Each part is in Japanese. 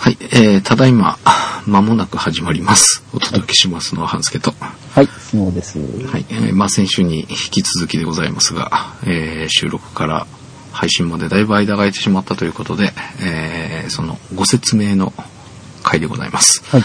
はい、ただいま間もなく始まります。お届けしますのは半助と。 はい、スノーです。 はい、先週に引き続きでございますが、収録から配信までだいぶ間が空いてしまったということで、そのご説明の回でございます。はい。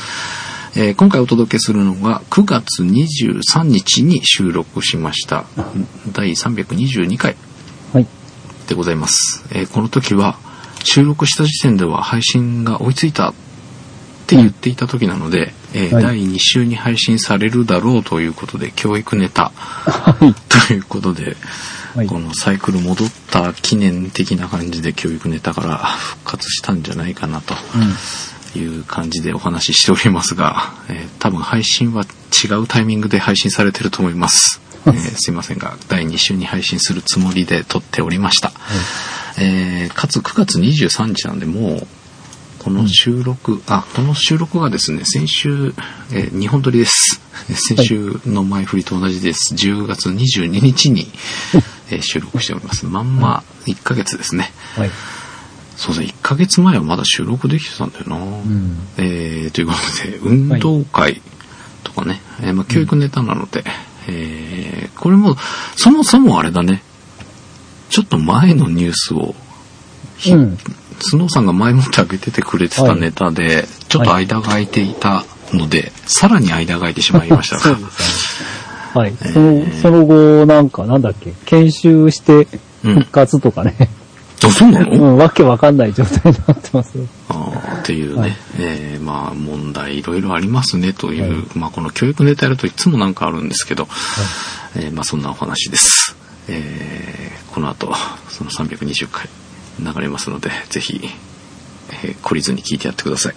今回お届けするのが9月23日に収録しました第322回でございます。この時は収録した時点では配信が追いついたって言っていた時なので、第2週に配信されるだろうということで教育ネタということで、このサイクル戻った記念的な感じで教育ネタから復活したんじゃないかなという感じでお話ししておりますが、多分配信は違うタイミングで配信されてると思います。すいませんが第2週に配信するつもりで撮っておりました。かつ9月23日なんでもうこの収録がですね先週、2本撮りです。先週の前振りと同じです。10月22日に、収録しております。まんま1ヶ月ですね。はい、そうですね、1ヶ月前はまだ収録できてたんだよな。ということで運動会とかね、教育ネタなので、これもそもそもあれだね、ちょっと前のニュースを、スノーさんが前もってあげててくれてたネタで、ちょっと間が空いていたので、さらに間が空いてしまいましたが。そうですね。はい。その後、なんだっけ、研修して復活とかね。 あ、そうなの？ わけわかんない状態になってます。 っていうね、問題いろいろありますねという、この教育ネタやるといつもなんかあるんですけど、そんなお話です。この後その320回流れますので、ぜひ、懲りずに聞いてやってください。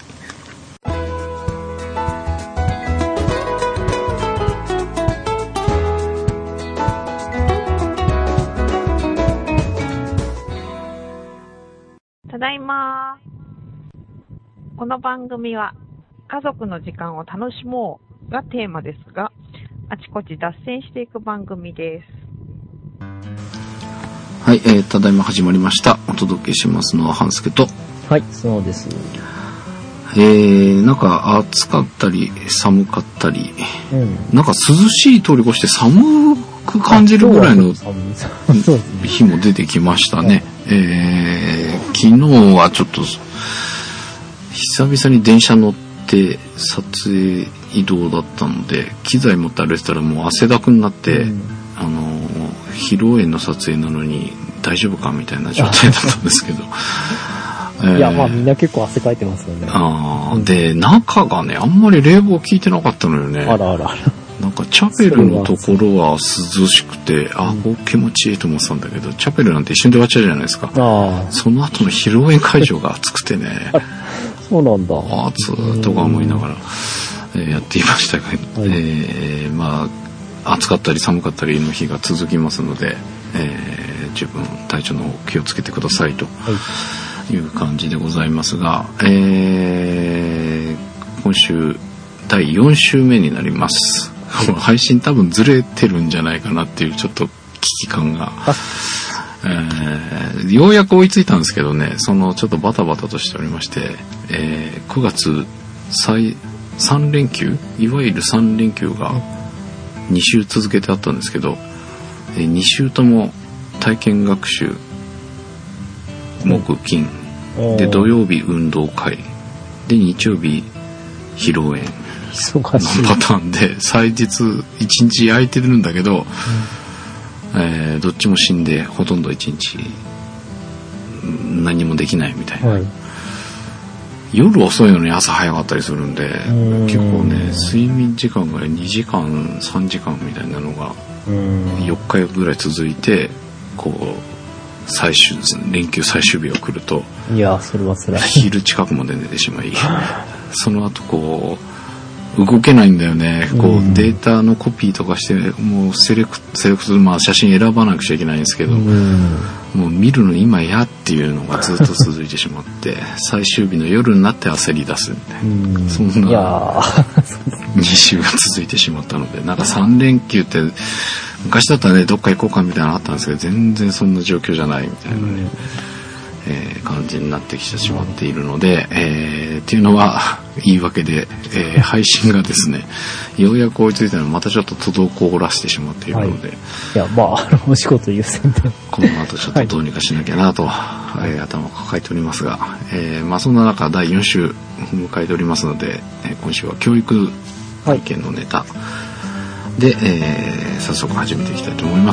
ただいま。この番組は家族の時間を楽しもうがテーマですが、あちこち脱線していく番組です。 はい、ただいま始まりました。お届けしますのは半助と。 はい、そうです。 なんか暑かったり寒かったり、なんか涼しい通り越して寒く感じるぐらいの日も出てきましたね。昨日はちょっと久々に電車乗って撮影移動だったので、機材持って歩いてたらもう汗だくになって、披露宴の撮影なのに大丈夫かみたいな状態だったんですけどいや、みんな結構汗かいてますよね。 で、中がね、あんまり冷房効いてなかったのよね。 あら。 なんかチャペルのところは涼しくて、こう気持ちいいと思ってたんだけど、チャペルなんて一瞬で終わっちゃうじゃないですか。その後の披露宴会場が暑くてねそうなんだ。 暑とか思いながら、やっていましたけど、暑かったり寒かったりの日が続きますので、十分体調の気をつけてくださいという感じでございますが、今週第4週目になります。配信多分ずれてるんじゃないかなっていうちょっと危機感が、ようやく追いついたんですけどね、ちょっとバタバタとしておりまして、9月3連休、いわゆる3連休が2週続けてあったんですけど、2週とも体験学習木金で、土曜日運動会で、日曜日披露宴のパターンで、祭日1日空いてるんだけど、どっちも死んでほとんど1日何もできないみたいな、夜遅いのに朝早かったりするんで、結構ね睡眠時間が2時間3時間みたいなのが4日ぐらい続いて、こう連休最終日が来ると、 いやそれは辛い、 昼近くまで寝てしまいその後こう動けないんだよね。こうデータのコピーとかして、もうセレクト、写真選ばなくちゃいけないんですけど、もう見るの今やっていうのがずっと続いてしまって最終日の夜になって焦り出すみたいな、そんな2週が続いてしまったので、なんか3連休って昔だったらね、どっか行こうかみたいなのあったんですけど、全然そんな状況じゃないみたいなね、 感じになってきてしまっているので、っていうのは言い訳で、配信がですね、ようやく追いついたのまたちょっと滞らしてしまっているので、 いや、まあ、お仕事優先で。 この後ちょっとどうにかしなきゃなと、頭を抱えておりますが、まあそんな中第4週迎えておりますので、今週は教育体験のネタで、早速始めていきたいと思います。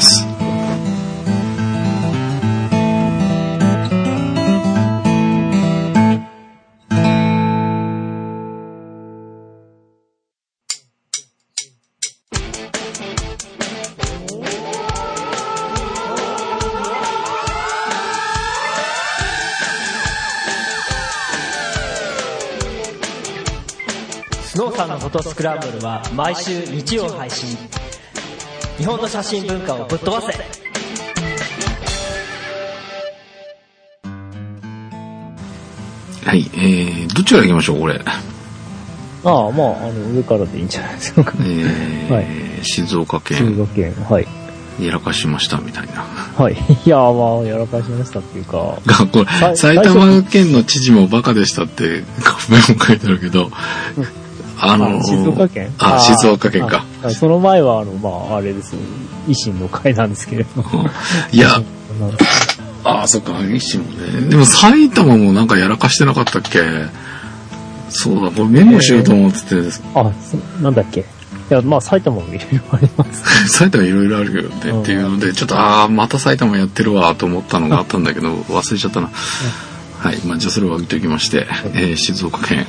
スノーさんのフォトスクランブルは毎週日曜配信。日本の写真文化をぶっ飛ばせ。 はい、どっちから行きましょうこれ。 ああ、まあ、上からでいいんじゃないですか。はい、 静岡県。 静岡県、はい。 やらかしましたみたいな。 はい。いや、まあ、やらかしましたっていうか。 これ埼玉県の知事もバカでしたってカメも書いてあるけど、 静岡県？ 静岡県か。 その前は、まあ、あれですよ。維新の会なんですけれども。 いや、そっか、維新もね。でも埼玉もなんかやらかしてなかったっけ？そうだ、これメモしようと思ってて。 なんだっけ？いや、まあ、埼玉もいろいろあります。 埼玉いろいろあるけどね、っていうので、ちょっと、また埼玉やってるわと思ったのがあったんだけど、忘れちゃったな。はい、まあ、じゃあそれを置いておきまして、静岡県。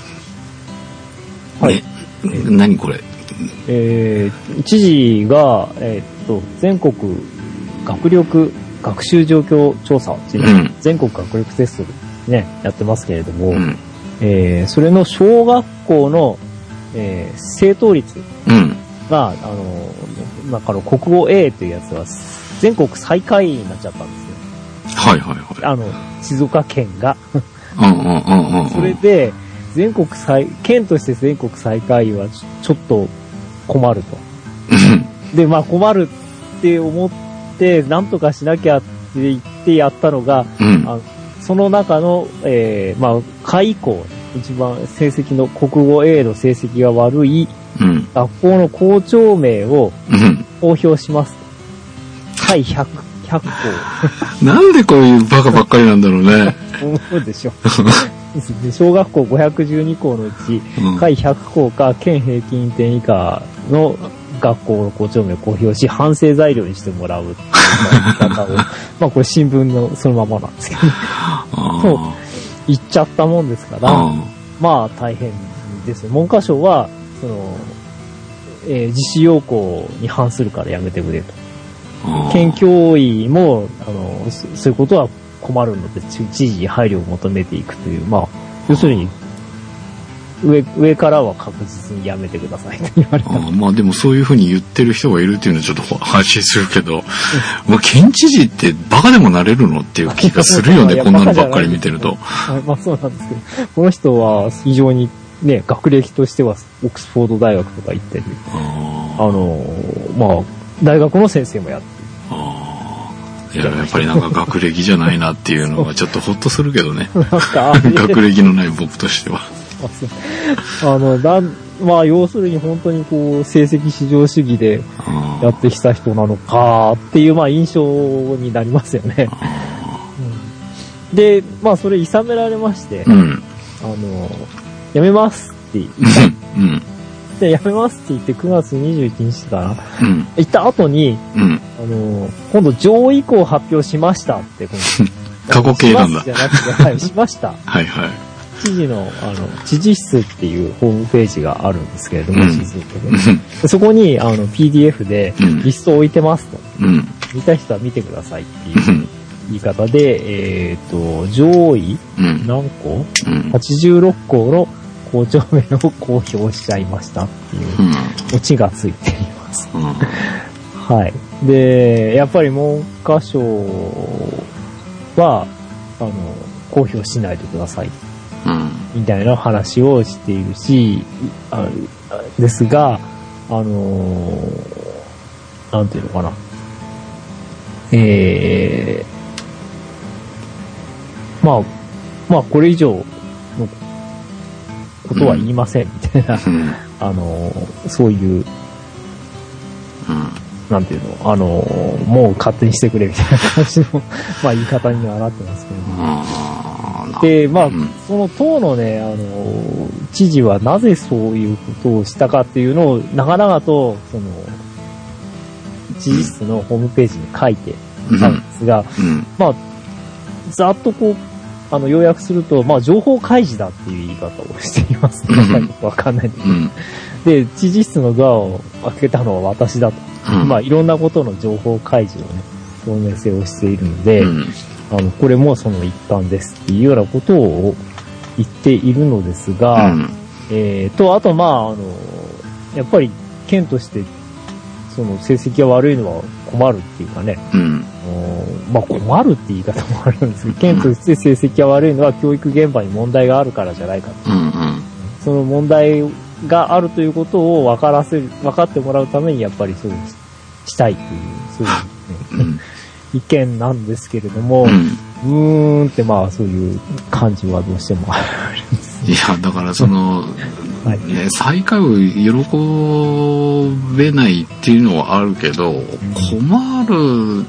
はい。何これ？ 知事が、全国学力学習状況調査っていうの、全国学力テストでね、やってますけれども、それの小学校の、正答率が、なんか国語 A というやつが全国最下位になっちゃったんですよ。 はいはいはい。 静岡県が。それで、県として全国最下位はちょっと困ると。で、まあ困るって思って、なんとかしなきゃって言ってやったのが、その中の、まあ、下位校、一番成績の国語 A の成績が悪い学校の校長名を公表します。下位100校。 なんでこういうバカばっかりなんだろうね。 思うでしょ。小学校512校のうち、下位100校か県平均点以下の学校の校長名を公表し、反省材料にしてもらうっていう言い方を、まあこれ新聞のそのままなんですけど、と言っちゃったもんですから、まあ大変ですよ。文科省は、実施要項に反するからやめてくれと。県教委も、そういうことは困るので、知事に配慮を求めていくという、まあ、要するに、上からは確実にやめてくださいと言われた。 まあでもそういうふうに言ってる人がいるっていうのはちょっと安心するけど、もう県知事ってバカでもなれるのっていう気がするよね、こんなのばっかり見てると。 まあそうなんですけど、この人は非常にね、学歴としてはオックスフォード大学とか行ってる。まあ、大学の先生もやってる。 いや、やっぱりなんか学歴じゃないなっていうのはちょっとほっとするけどね。学歴のない僕としては。 まあ、要するに本当にこう、成績至上主義でやってきた人なのかっていう、まあ、印象になりますよね。で、まあ、それ諌められまして、やめますって言った。で、やめますって言って9月21日から、行った後に、今度上位以降発表しましたって、 過去形なんだ。 じゃなくて、はい、しました。 はいはい。 知事の、知事室っていうホームページがあるんですけれども、そこに、PDF でリストを置いてますと。見た人は見てくださいっていう言い方で、上位、何校 ?86 校の校長名を公表しちゃいましたっていうオチがついています。はい。で、やっぱり文科省は、公表しないでください。みたいな話をしているし、ですが、なんていうのかな。 まあこれ以上のことは言いませんみたいな、そういう、なんていうの、もう勝手にしてくれみたいな感じの、まあ言い方にはなってますけど、で、まあ、その党のね、知事はなぜそういうことをしたかっていうのを、長々と、知事室のホームページに書いてたんですが、まあ、ざっとこう、要約すると、まあ、情報開示だっていう言い方をしていますね。よくわかんないんだけど。で、知事室のドアを開けたのは私だと。まあ、いろんなことの情報開示をね、透明性をしているので、これもその一環ですっていうようなことを言っているのですが、あと、まあ、やっぱり、県として、その成績が悪いのは困るっていうかね、まあ困るって言い方もあるんですけど、県として成績が悪いのは教育現場に問題があるからじゃないかと。その問題があるということを分かってもらうためにやっぱりそうしたいという、そういう、ね、意見なんですけれども、ってまあそういう感じはどうしてもあるんです、ね。 いや、だからはい、ね、最下位を喜べないっていうのはあるけど、困る、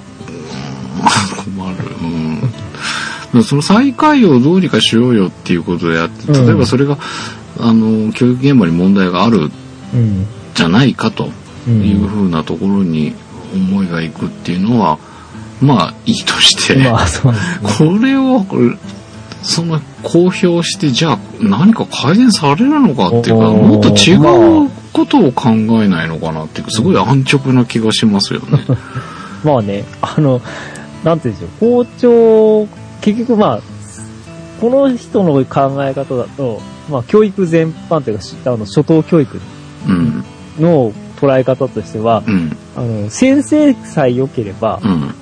その最下位をどうにかしようよっていうことであって、例えばそれが、教育現場に問題があるじゃないかというふうなところに思いがいくっていうのは、まあいいとして、 まあそうですね、 これを公表してじゃあ何か改善されるのかっていうか、もっと違うことを考えないのかなっていうか、すごい安直な気がしますよね。 まあね、なんていうんでしょう、校長、結局まあこの人の考え方だと、まあ教育全般というか初等教育の捉え方としては、先生さえ良ければ、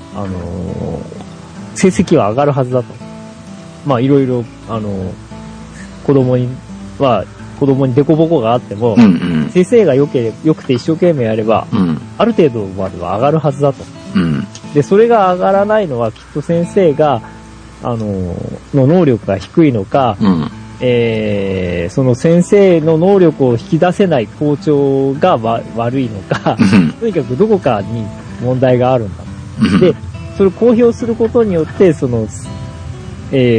成績は上がるはずだと。まあいろいろ、子供にデコボコがあっても、先生が良くて一生懸命やれば、ある程度までは上がるはずだと。で、それが上がらないのはきっと先生が、の能力が低いのか、その先生の能力を引き出せない校長が悪いのか、とにかくどこかに問題があるんだ。で、それを公表することによって、出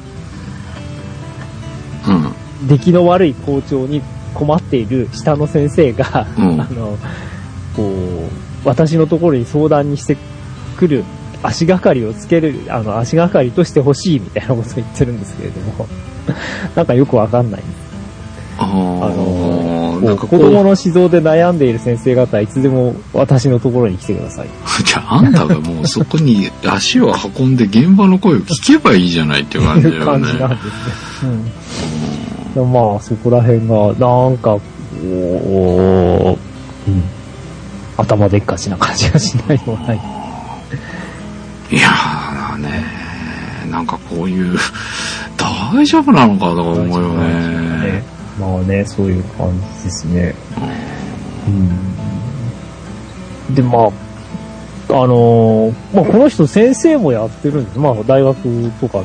来の悪い校長に困っている下の先生が、私のところに相談にしてくる足がかりをつける、足がかりとしてほしいみたいなことを言ってるんですけれども、なんかよくわかんない。子供の指導で悩んでいる先生方はいつでも私のところに来てください。 じゃああんたがもうそこに足を運んで現場の声を聞けばいいじゃないっていう感じだよね。 感じなんですね。まあそこら辺がなんか頭でっかちな感じがしないでもない。 いやーね、なんかこういう大丈夫なのかとか思うよね。 まあね、そういう感じですね。で、まあ、この人先生もやってるんです。まあ、大学とかの。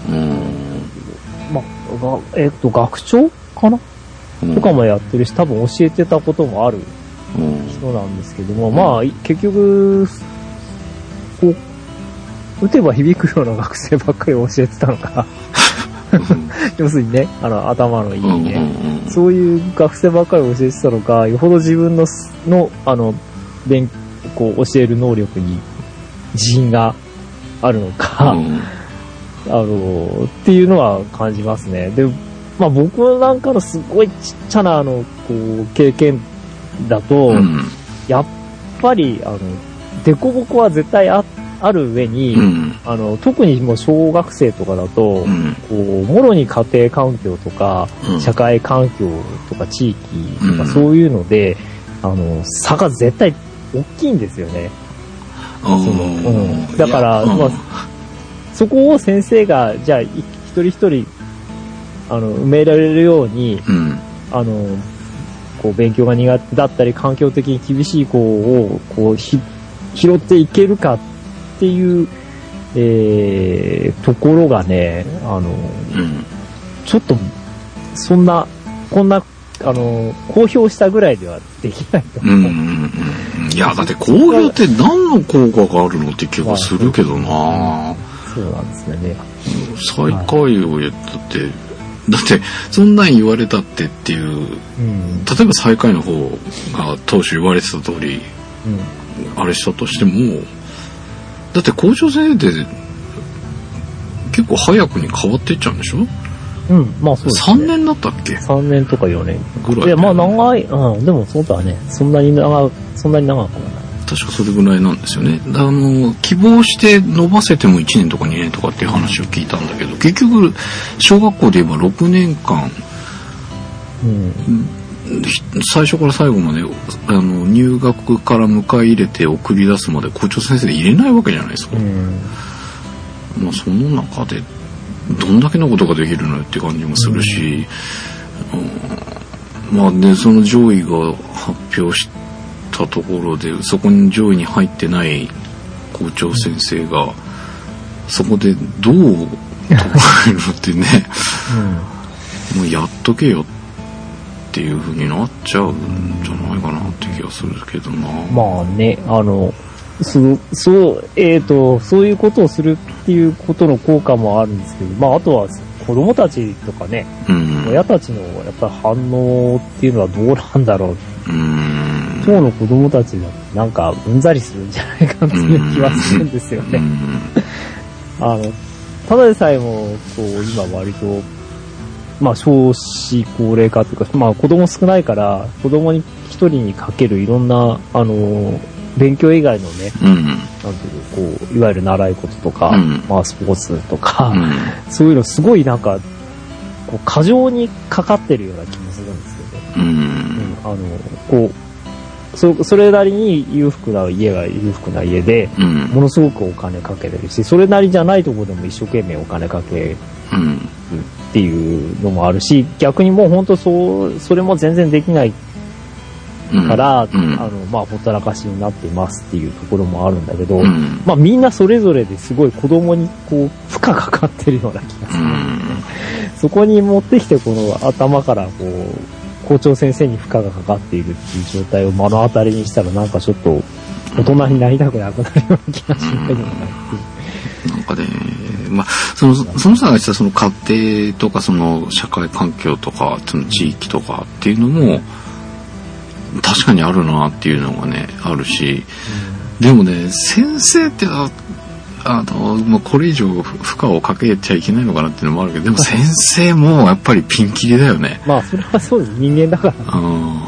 まあ、学長かな、とかもやってるし、多分教えてたこともある人なんですけども、まあ、結局、こう、打てば響くような学生ばっかり教えてたのか。要するにね、頭のいいね、そういう学生ばっかり教えてたのか、よほど自分のこう教える能力に自信があるのか、っていうのは感じますね。で、まあ僕なんかのすごいちっちゃなこう経験だと、やっぱりデコボコは絶対ある上に、特にもう小学生とかだと、こうもろに家庭環境とか、社会環境とか地域とかそういうので、差が絶対大きいんですよね。だから、まあ、そこを先生がじゃあ一人一人埋められるように、こう勉強が苦手だったり環境的に厳しい子をこう拾っていけるかっていうところがね、ちょっと、こんな、公表したぐらいではできないと思う。 いや、だって公表って何の効果があるのって気がするけどな。 そうなんですよね。 最下位を言ったって、だってそんなん言われたってっていう、例えば最下位の方が当初言われてた通り、あれしたとしても、だって校長先生って結構早くに変わっていっちゃうんでしょ？ まあそうですね。 3年だったっけ？ 3年とか4年ぐらい。 いや、まあ長い、でもそうだね。そんなに長くはない。 確かそれぐらいなんですよね。希望して伸ばせても1年とか2年とかっていう話を聞いたんだけど、結局小学校で言えば6年間、最初から最後まで入学から迎え入れて送り出すまで校長先生で入れないわけじゃないですか。まあその中でどんだけのことができるのよって感じもするし、まあね、その上位が発表したところでそこに上位に入ってない校長先生がそこでどう捉えるのってね、もうやっとけよっていう風になっちゃうんじゃないかなって気がするけどな。 まあね、そういうことをするっていうことの効果もあるんですけど、まああとは子供たちとかね、親たちのやっぱり反応っていうのはどうなんだろう。今日の子供たちがなんかうんざりするんじゃないかっていう気はするんですよね。ただでさえもこう今割とまあ少子高齢化というか、まあ子供少ないから子供に一人にかけるいろんな勉強以外のね、なんていうこういわゆる習い事とか、まあスポーツとか、そういうのすごいなんかこう過剰にかかってるような気もするんですよね。それなりに裕福な家で、ものすごくお金かけてるし、それなりじゃないところでも一生懸命お金かけるっていうのもあるし、逆にもう本当それも全然できないから、まあほったらかしになっていますっていうところもあるんだけど、まあみんなそれぞれですごい子供にこう負荷がかかってるような気がするんですね。そこに持ってきてこの頭からこう校長先生に負荷がかかっているっていう状態を目の当たりにしたらなんかちょっと大人になりたくなくなるような気がしないでもないっていう。 なんかね、まあその人が言ったその家庭とかその社会環境とかその地域とかっていうのも確かにあるなっていうのがねあるし、でもね先生ってまあ、これ以上負荷をかけちゃいけないのかなっていうのもあるけど、でも先生もやっぱりピンキリだよね。 まあそれはそうです、人間だから。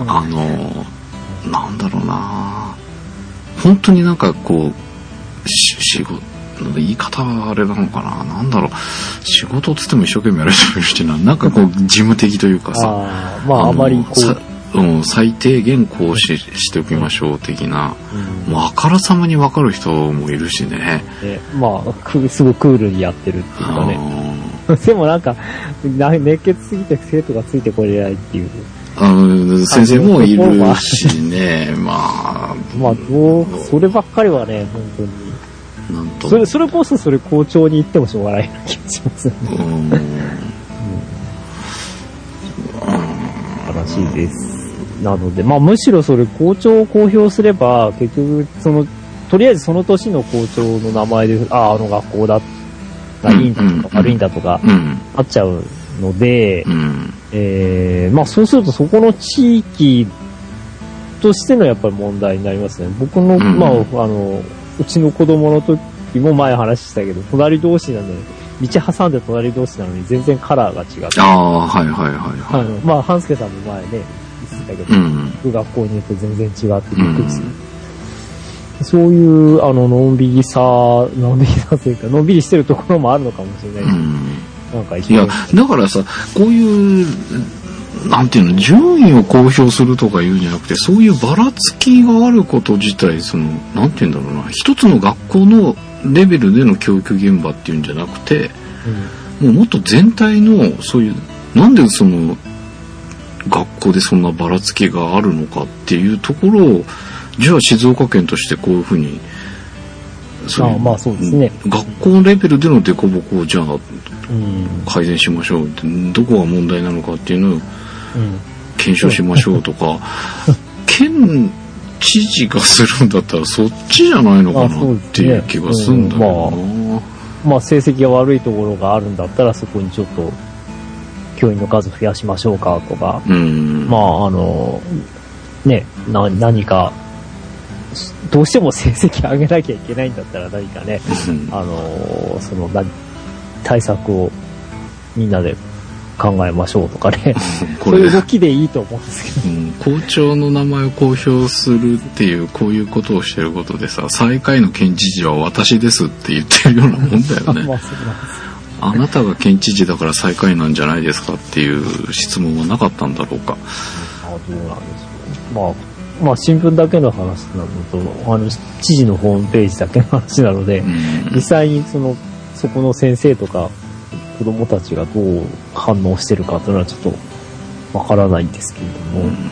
なんだろうな、本当になんかこう仕事言い方はあれなのかな、なんだろう、仕事っつっても一生懸命やる人もいるしなんかこう事務的というかさ、 まああまりこう最低限こうしておきましょう的な、もうあからさまに分かる人もいるしね。 まあすごいクールにやってるっていうかね。でもなんか熱血すぎて生徒がついてこれないっていう。 先生もいるしね。まあそればっかりはね本当に。なんとそれこそそれ校長に言ってもしょうがないような気がしますね。らしいです。なので、まあむしろそれ校長を公表すれば、結局、とりあえずその年の校長の名前で、あの学校だ、いいんだとか悪いんだとか、あっちゃうので、まあそうするとそこの地域としてのやっぱり問題になりますね。僕の、まあうちの子供の時も前話したけど、隣同士なのに、道挟んで隣同士なのに全然カラーが違って。まあ、半助さんも前ね、言ってたけど、学校によって全然違ってびっくりする。そういう、のんびりさというか、のんびりしてるところもあるのかもしれないけど、なんかいや、だからさ、こういう、なんていうの、順位を公表するとか言うんじゃなくて、そういうばらつきがあること自体、なんていうんだろうな、一つの学校のレベルでの教育現場っていうんじゃなくて、もうもっと全体のそういうなんでその学校でそんなばらつきがあるのかっていうところを、じゃあ静岡県としてこういうふうにまあそうですね。 学校レベルでのデコボコをじゃあ、改善しましょうって、どこが問題なのかっていうのを検証しましょうとか、県知事がするんだったらそっちじゃないのかなっていう気がするんだよな。 まあ成績が悪いところがあるんだったらそこにちょっと教員の数増やしましょうかとか、まあね、何かどうしても成績上げなきゃいけないんだったら何かね、その対策をみんなで考えましょうとかね、そういう動きでいいと思うんですけど、 校長の名前を公表するっていうこういうことをしてることでさ、最下位の県知事は私ですって言ってるようなもんだよね。あなたが県知事だから最下位なんじゃないですかっていう質問はなかったんだろうか。 どうなんでしょう。まあ新聞だけの話なのと、知事のホームページだけの話なので、実際にそこの先生とか子供たちがどう反応してるかというのはちょっとわからないんですけれども、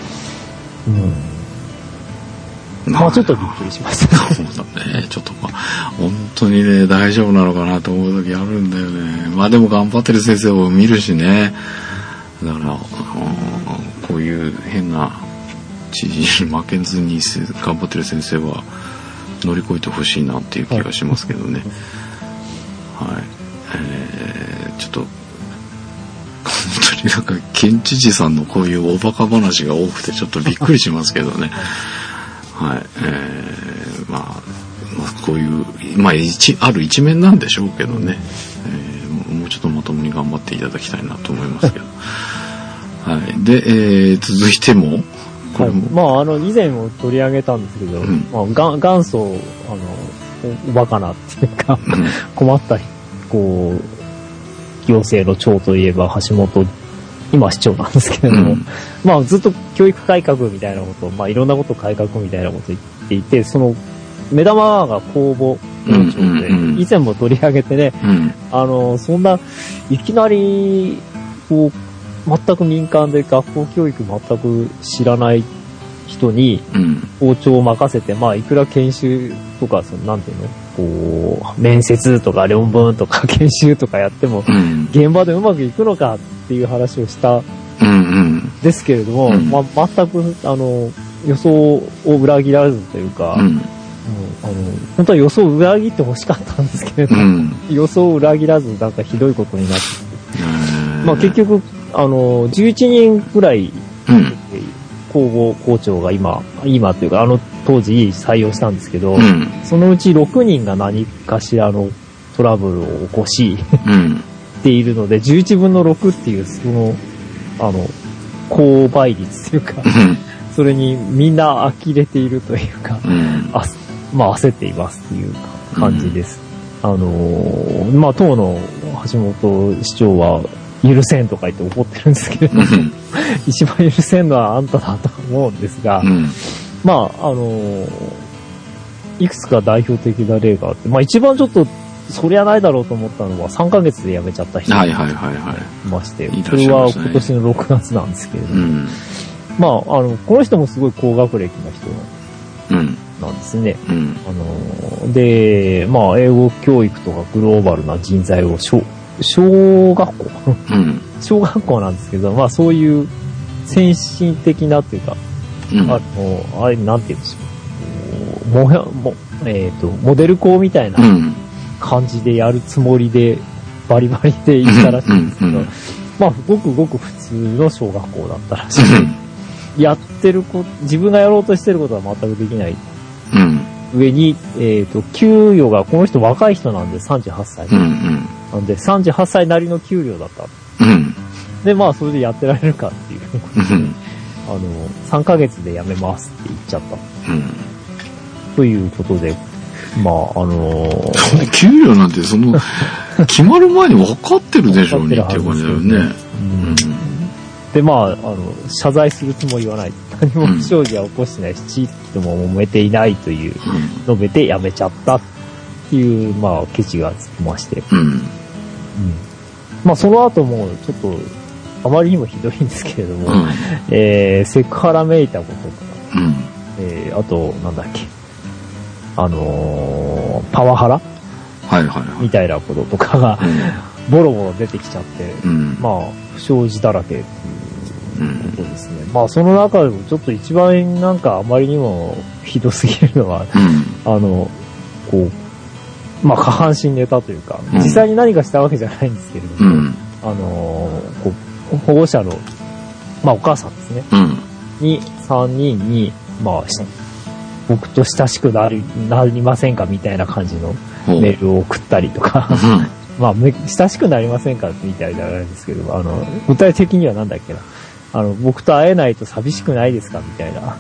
まあちょっとびっくりしました。 そうだね。ちょっと本当にね、大丈夫なのかなと思う時あるんだよね。まあでも頑張ってる先生を見るしね。だからこういう変な知事に負けずに頑張ってる先生は乗り越えてほしいなっていう気がしますけどね。はい。ちょっと本当になんか県知事さんのこういうおバカ話が多くてちょっとびっくりしますけどね。はい。まあこういうある一面なんでしょうけどね。もうちょっとまともに頑張っていただきたいなと思いますけど。はい。で、続いても。 はい、まあ以前も取り上げたんですけど、まあ元祖おバカなっていうか、困ったこう行政の長といえば橋本今市長なんですけれども、まあずっと教育改革みたいなことを、まあいろんなことを改革みたいなことを言っていて、その目玉が公募校長で、以前も取り上げてね、そんないきなりこう全く民間で学校教育全く知らない人に校長を任せて、まあいくら研修とかなんていうの、こう面接とか論文とか研修とかやっても、現場でうまくいくのかっていう話をしたですけれども、まあ全く予想を裏切らずというか、本当は予想を裏切ってほしかったんですけれど、予想を裏切らずなんかひどいことになって、まあ結局11人くらい公募校長が今というか当時採用したんですけど、そのうち6人が何かしらのトラブルを起こしているので、11分の6っていう高倍率というか、それにみんな呆れているというか、まあ焦っていますっていう感じです。まあ当の橋本市長は許せんとか言って怒ってるんですけれども、一番許せんのはあんただと思うんですが、まあいくつか代表的な例があって、まあ一番ちょっとそりゃないだろうと思ったのは3ヶ月で辞めちゃった人がいまして、それは今年の6月なんですけれども、まあこの人もすごい高学歴な人なんですね。で、まあ英語教育とかグローバルな人材を小学校小学校なんですけど、まあそういう先進的なっていうか、あれなんて言うんでしょう、モデル校みたいな感じでやるつもりでバリバリで行ったらしいんですけど、まあごくごく普通の小学校だったらしい。やってる自分がやろうとしてることは全くできない。上に、給与が、この人若い人なんで38歳。なんで38歳なりの給料だった。で、まあそれでやってられるかっていうことで、3ヶ月で辞めますって言っちゃった。ということで、まあ給料なんて決まる前に分かってるでしょうねっていう感じだよね。で、まあ、謝罪するつもりはない。何も不祥事は起こしてないし、地域とも揉めていないという、述べて辞めちゃったっていう、まあ、ケチがつきまして。まあ、その後も、ちょっと、あまりにもひどいんですけれども、セクハラめいたこととか、あと、なんだっけ、 パワハラはいはいはい。 みたいなこととかが、ボロボロ出てきちゃって、まあ、不祥事だらけっていうことですね。まあ、その中でもちょっと一番なんかあまりにもひどすぎるのは、こう、まあ、下半身ネタというか、実際に何かしたわけじゃないんですけれども、こう保護者の、まあ、お母さんですね。に、3人に、まあ、僕と親しくなりませんかみたいな感じのメールを送ったりとか、まあ、親しくなりませんかみたいじゃないですけど、具体的にはなんだっけな。僕と会えないと寂しくないですかみたいな。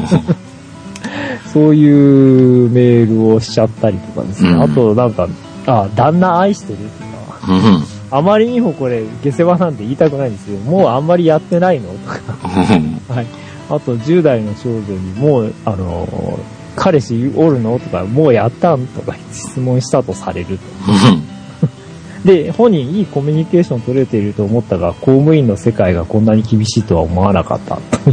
そういうメールをしちゃったりとかですね。あと、なんか、旦那愛してるとか。あまりにもこれ、下世話なんて言いたくないんですけど、もうあんまりやってないのとか。はい。あと、10代の少女にもう、彼氏おるのとか、もうやったんとか質問したとされると。で、本人いいコミュニケーション取れていると思ったが、公務員の世界がこんなに厳しいとは思わなかったという。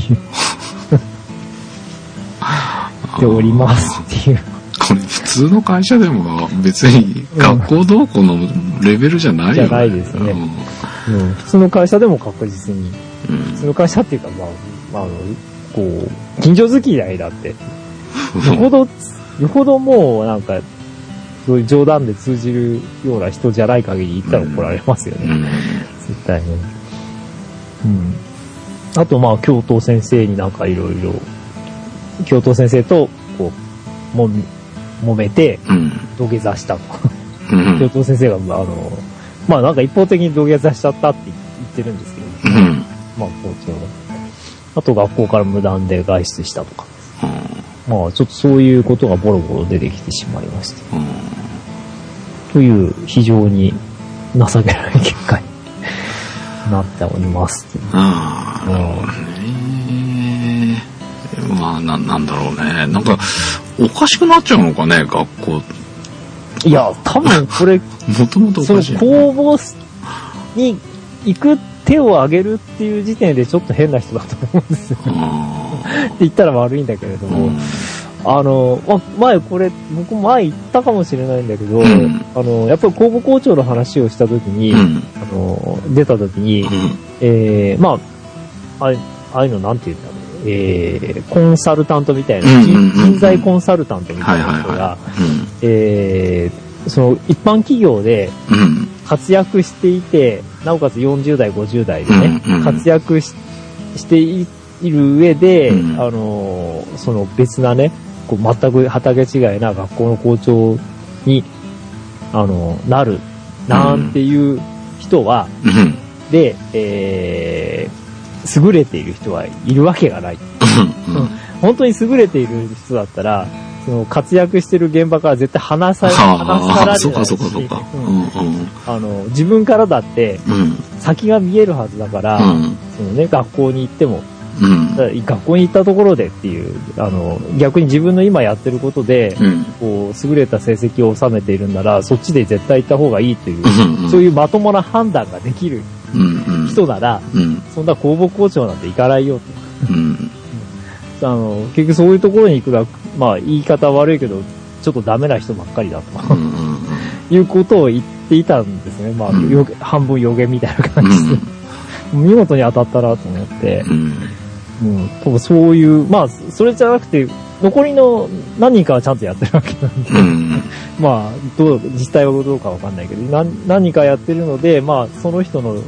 っておりますっていう。 これ普通の会社でも別に学校同行のレベルじゃないよね。 じゃないですね。普通の会社でも確実に。普通の会社っていうか、まあ、こう、近所付き合いだって。よほどもうなんか、そういう冗談で通じるような人じゃない限り言ったら怒られますよね。絶対に。あとまあ、教頭先生になんかいろいろ、教頭先生と、こう、揉めて、土下座したと。教頭先生が、まあなんか一方的に土下座しちゃったって言ってるんですけど、まあ校長が。あと学校から無断で外出したとか。まあちょっとそういうことがボロボロ出てきてしまいました。という非常に情けない結果になっております。 まあなんだろうね。なんかおかしくなっちゃうのかね、学校。 いや、多分これもともとおかしい、ね。 その公募に行く手を挙げるっていう時点でちょっと変な人だと思うんですよ。って言ったら悪いんだけれども、前これ、僕前言ったかもしれないんだけど、やっぱり公募校長の話をしたときに、出たときに、まあ、ああいうのなんて言うんだろう、コンサルタントみたいな、人材コンサルタントみたいな人が、その一般企業で活躍していて、なおかつ40代、50代でね、活躍している上で、その別なね、こう全く畑違いな学校の校長に、なる、なんていう人は、で、優れている人はいるわけがない。本当に優れている人だったら、その活躍してる現場から絶対離さられないし、自分からだって先が見えるはずだから、そのね、学校に行っても、学校に行ったところでっていう、逆に自分の今やってることで、こう優れた成績を収めているんなら、そっちで絶対行った方がいいという、そういうまともな判断ができる人なら、そんな公募校長なんて行かないよと。結局そういうところに行くが、まあ言い方悪いけど、ちょっとダメな人ばっかりだと。いうことを言っていたんですね。まあ、半分予言みたいな感じで。見事に当たったなと思って。多分そういう、まあ、それじゃなくて、残りの何人かはちゃんとやってるわけなんで、まあ、実態はどうかわかんないけど、何人かやってるので、まあ、その人の、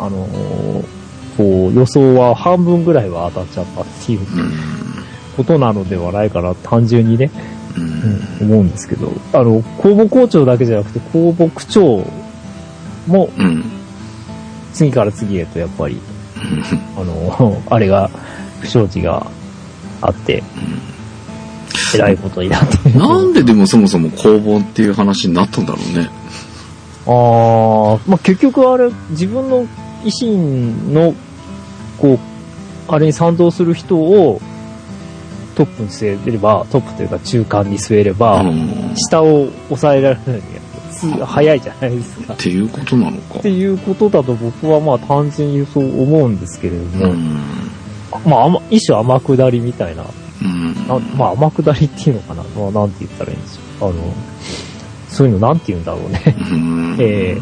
こう、予想は半分ぐらいは当たっちゃったっていうことなのではないかな、単純にね、思うんですけど、公募校長だけじゃなくて、公募区長も、次から次へとやっぱり、あれが、不祥事があって、偉いことになってる。 なんででもそもそも公募っていう話になったんだろうね。 まあ、結局あれ、自分の維新の、こう、あれに賛同する人をトップに据えれば、トップというか中間に据えれば、下を抑えられるのに早いじゃないですか。 っていうことなのか。 っていうことだと僕はまあ単純にそう思うんですけれども、まあ一種天下りみたいな、まあ天下りっていうのかな、まあ、なんて言ったらいいんでしょう。 そういうのなんて言うんだろうね。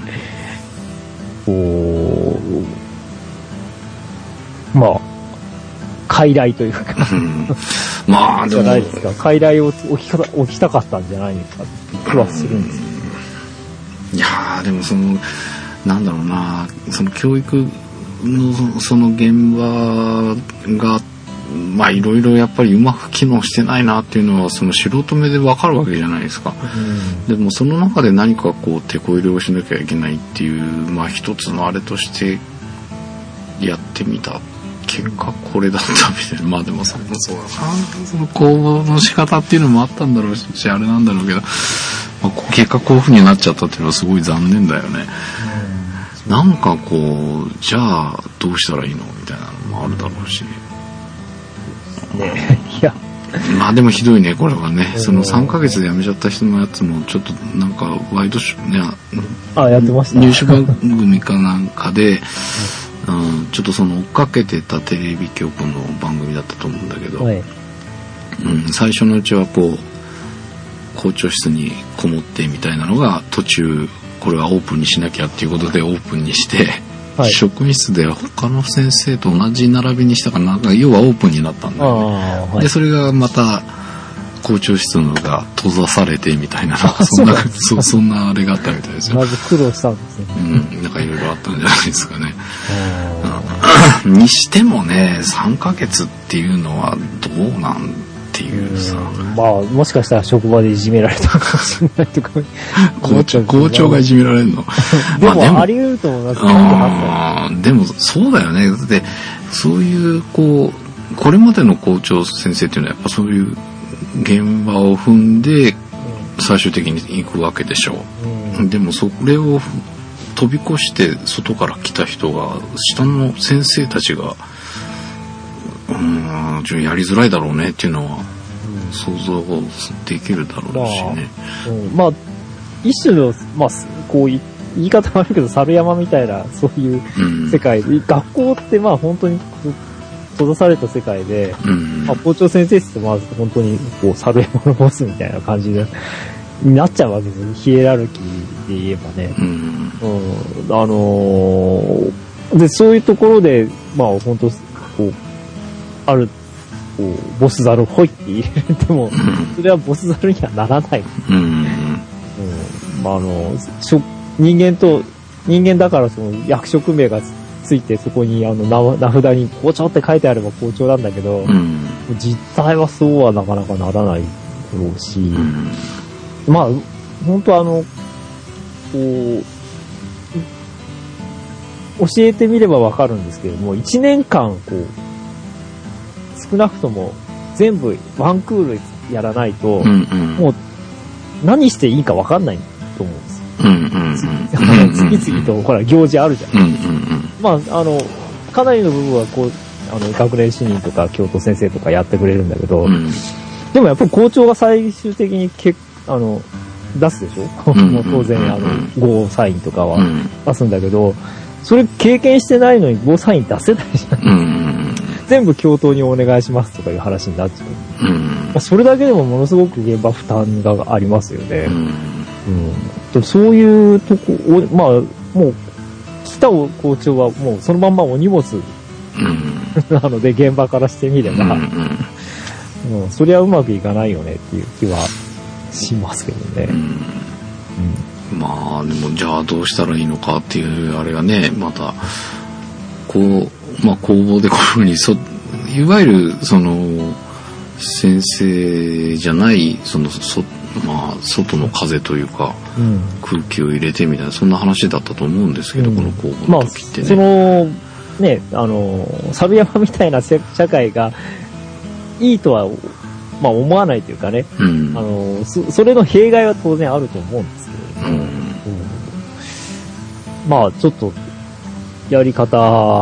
まあ、傀儡というかまあでもじゃないですか。傀儡を置きたかったんじゃないですかって気はするんですいやーでもなんだろうな、その教育のその現場がまあいろいろやっぱりうまく機能してないなっていうのはその素人目でわかるわけじゃないですか。でもその中で何かこう手こ入れをしなきゃいけないっていうまあ一つのあれとしてやってみた結果これだったみたいな。まあでもそうだな、その公募の仕方っていうのもあったんだろうしあれなんだろうけど、まあ、結果こういう風になっちゃったっていうのはすごい残念だよね。なんかこうじゃあどうしたらいいのみたいなのもあるだろうしね。いやまあでもひどいねこれはね。その3ヶ月で辞めちゃった人のやつもちょっとなんかワイドショーね、 やってました。 ニュース番組かなんかで、ちょっとその追っかけてたテレビ局の番組だったと思うんだけど、最初のうちはこう校長室にこもってみたいなのが途中これはオープンにしなきゃっていうことでオープンにして、職員室で他の先生と同じ並びにしたかなんか要はオープンになったんだよね。でそれがまた校長室のが閉ざされてみたいなそんなあれがあったみたいですよ。 まず苦労したんですね。 なんかいろいろあったんじゃないですかね。にしてもね3ヶ月っていうのはどうなんっていうさ、 まあもしかしたら職場でいじめられたかもしれないとか校長がいじめられるのでもあり得ると思います。 でもそうだよね。だってそういうこれまでの校長先生っていうのはやっぱそういう現場を踏んで最終的に行くわけでしょう。でもそれを飛び越して外から来た人が下の先生たちがやりづらいだろうねっていうのは想像できるだろうしね。 まあ一種のまあこう言い方悪いけど猿山みたいなそういう世界、学校ってまあ本当に閉ざされた世界で、まあ、校長先生ってまあ本当にこう猿山のボスみたいな感じでになっちゃうわけですよ。ヒエラルキーで言えばね。でそういうところでまあ本当こうあるこうボスザルホイって入れても、それはボスザルにはならない。まあ人間だからその役職名がついてそこに名札に校長って書いてあれば校長なんだけど、実態はそうはなかなかならないだろうし、まあ本当こう教えてみればわかるんですけども、1年間こう少なくとも全部ワンクールやらないと、もう何していいかわかんないと思うんですよ。次々とほら行事あるじゃないですか。まあかなりの部分はこう学年主任とか教頭先生とかやってくれるんだけど、でもやっぱり校長が最終的に出すでしょ。もう当然ゴーサインとかは出すんだけど、それ経験してないのにゴーサイン出せないじゃん。全部教頭にお願いしますとかいう話になっちゃう。それだけでもものすごく現場負担がありますよね。そういうとこを、まあ、もう、来た校長はもうそのまんまお荷物なので、現場からしてみれば、そりゃうまくいかないよねっていう気はしますけどね。 まあ、でもじゃあどうしたらいいのかっていうあれがね、また、まあ、公募でこういうふうにいわゆる、先生じゃない、まあ、外の風というか、空気を入れてみたいな、そんな話だったと思うんですけど、この公募の時ってね。 猿山みたいな社会がいいとは、まあ、思わないというかね、それの弊害は当然あると思うんですけど、まあ、ちょっと、やり方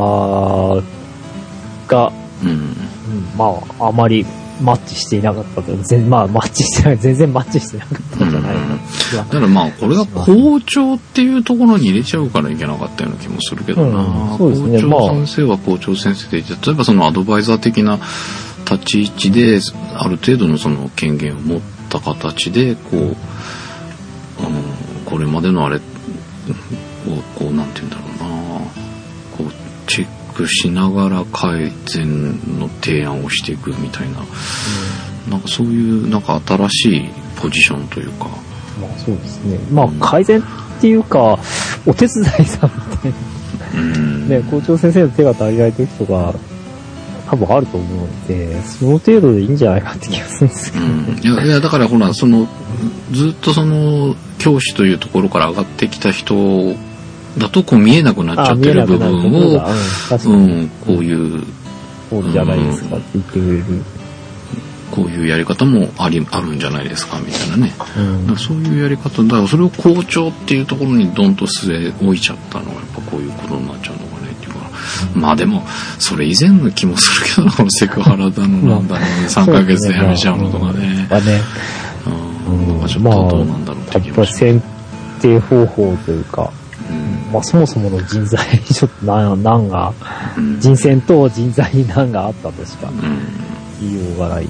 が、まあ、あまりマッチしていなかったと。まあ、全然マッチしてなかったんじゃないかな。 だからまあ、これが校長っていうところに入れちゃうからいけなかったような気もするけどな。 そうですね。 校長先生は校長先生でいて、例えばそのアドバイザー的な立ち位置で、ある程度のその権限を持っった形でこう、これまでのあれをこうなんて言うんだろうな、こうチェックしながら改善の提案をしていくみたいな、なんかそういうなんか新しいポジションというか、 まあそうですね。まあ改善っていうか、お手伝いさんみたいな、ね、校長先生の手が足りない時とか多分あると思うので、その程度でいいんじゃないかって気がするんですけど、ね。 いやだからほらそのずっとその教師というところから上がってきた人だとこう見えなくなっちゃってる部分を、こういうそうじゃないですかって言ってくれる。 こういうやり方もあるんじゃないですかみたいなね、そういうやり方だから、それを校長っていうところにドンと据え置いちゃったのがやっぱこういうことになっちゃうのかねっていうか、まあでもそれ以前の気もするけどな、このセクハラだのなんだろうね、3ヶ月で辞めちゃうのとかね、ちょっとどうなんだろうって気もします。 選定方法というか、まあそもそもの人材にちょっと難が、人選と人材に難があったとしか言いようがない。